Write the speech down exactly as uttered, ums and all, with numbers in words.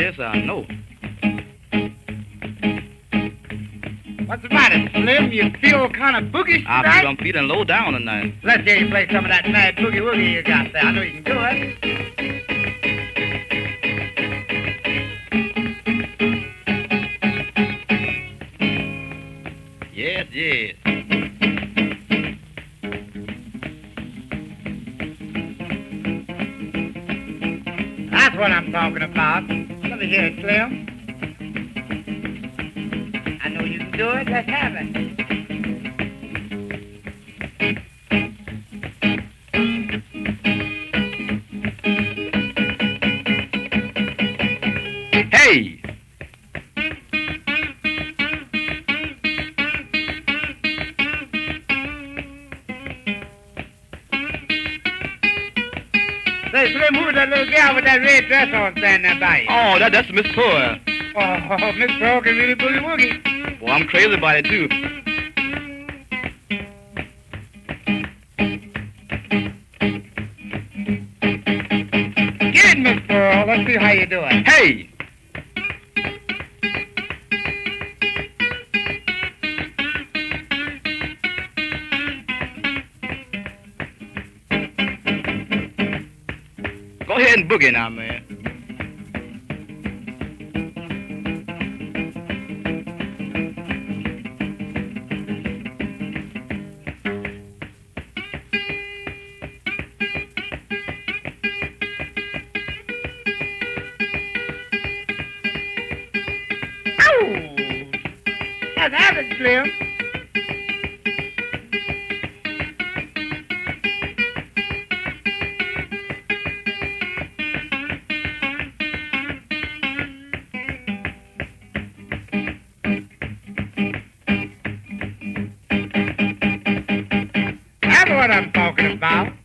Yes, I know. What's the matter, Slim? You feel kind of boogish I tonight? feel I'm feeling low down tonight. Let's hear you play some of that mad boogie woogie you got there. I know you can do it. Yes, yes. That's what I'm talking about. Let me hear it, Slim. I know you can do it. Let's have it. Hey! Say, Slim, who was that little gal with that red dress on standing there by you? Oh, that, that's Miss Pearl. Oh, Miss Pearl can really boogie woogie. Well, I'm crazy about it, too. Get it, Miss Pearl. Let's see how you do it. Hey! Go ahead and boogie now, man. Ow! Let's have it, Slim. That's what I'm talking about.